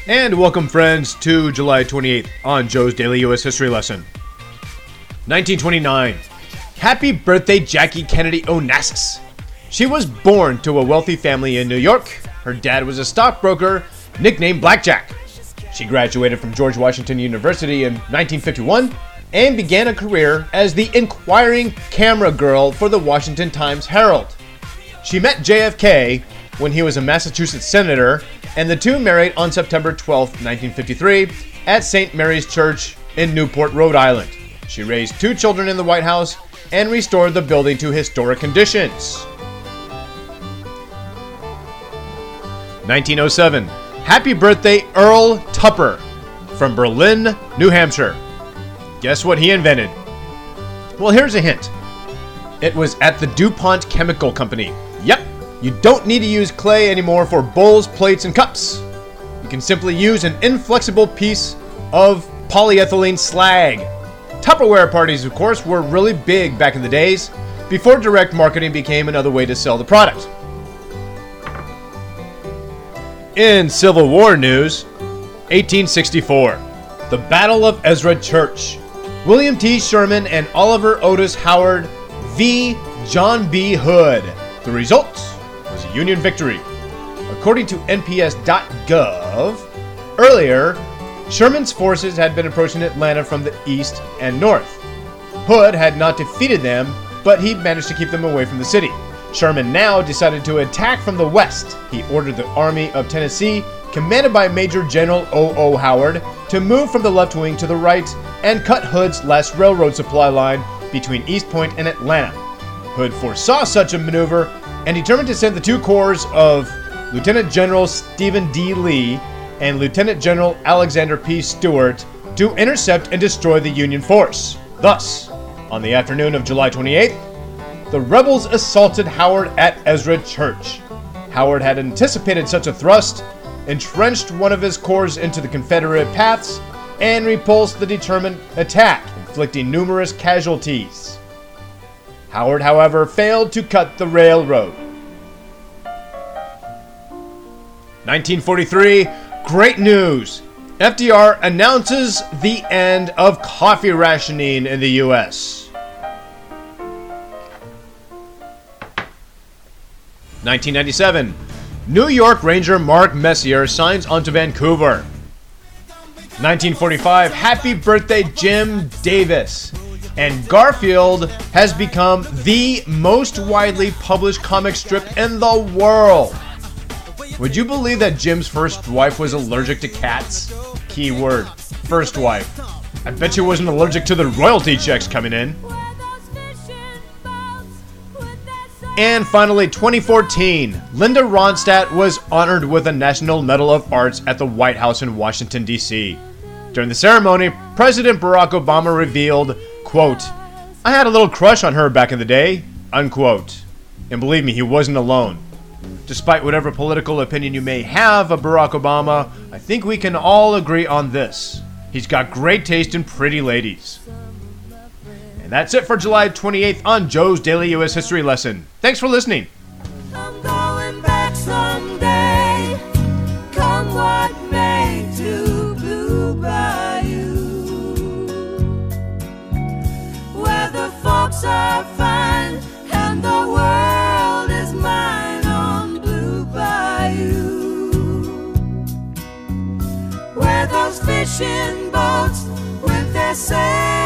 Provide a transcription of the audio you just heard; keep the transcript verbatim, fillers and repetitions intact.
And welcome, friends, to July twenty-eighth on Joe's Daily U S History Lesson. nineteen twenty-nine. Happy birthday, Jackie Kennedy Onassis. She was born to a wealthy family in New York. Her dad was a stockbroker, nicknamed Blackjack. She graduated from George Washington University in nineteen fifty-one and began a career as the inquiring camera girl for the Washington Times-Herald. She met J F K when he was a Massachusetts senator, and the two married on September twelfth, nineteen fifty-three, at Saint Mary's Church in Newport, Rhode Island. She raised two children in the White House and restored the building to historic conditions. nineteen oh seven. Happy birthday, Earl Tupper, from Berlin, New Hampshire. Guess what he invented? Well, here's a hint. It was at the DuPont Chemical Company. Yep. You don't need to use clay anymore for bowls, plates, and cups. You can simply use an inflexible piece of polyethylene slag. Tupperware parties, of course, were really big back in the days, before direct marketing became another way to sell the product. In Civil War news, eighteen sixty-four, the Battle of Ezra Church. William T. Sherman and Oliver Otis Howard v. John B. Hood. The result was a Union victory. According to N P S dot gov, earlier, Sherman's forces had been approaching Atlanta from the east and north. Hood had not defeated them, but he'd managed to keep them away from the city. Sherman now decided to attack from the west. He ordered the Army of Tennessee, commanded by Major General O O. Howard, to move from the left wing to the right and cut Hood's last railroad supply line between East Point and Atlanta. Hood foresaw such a maneuver and determined to send the two corps of Lieutenant General Stephen D. Lee and Lieutenant General Alexander P. Stewart to intercept and destroy the Union force. Thus, on the afternoon of July twenty-eighth, the rebels assaulted Howard at Ezra Church. Howard had anticipated such a thrust, entrenched one of his corps into the Confederate paths, and repulsed the determined attack, inflicting numerous casualties. Howard, however, failed to cut the railroad. nineteen forty-three, great news! F D R announces the end of coffee rationing in the U S nineteen ninety-seven, New York Ranger Mark Messier signs on to Vancouver. nineteen forty-five, happy birthday Jim Davis. And Garfield has become the most widely published comic strip in the world. Would you believe that Jim's first wife was allergic to cats? Keyword, first wife. I bet she wasn't allergic to the royalty checks coming in. And finally, twenty fourteen, Linda Ronstadt was honored with a National Medal of Arts at the White House in Washington, D C During the ceremony, President Barack Obama revealed, quote, "I had a little crush on her back in the day," unquote. And believe me, he wasn't alone. Despite whatever political opinion you may have of Barack Obama, I think we can all agree on this. He's got great taste in pretty ladies. And that's it for July twenty-eighth on Joe's Daily U S History Lesson. Thanks for listening. I'm going back someday, come what may, to Blue Bayou, where the folks are fine and the world is mine on Blue Bayou, where those fishing boats with their sails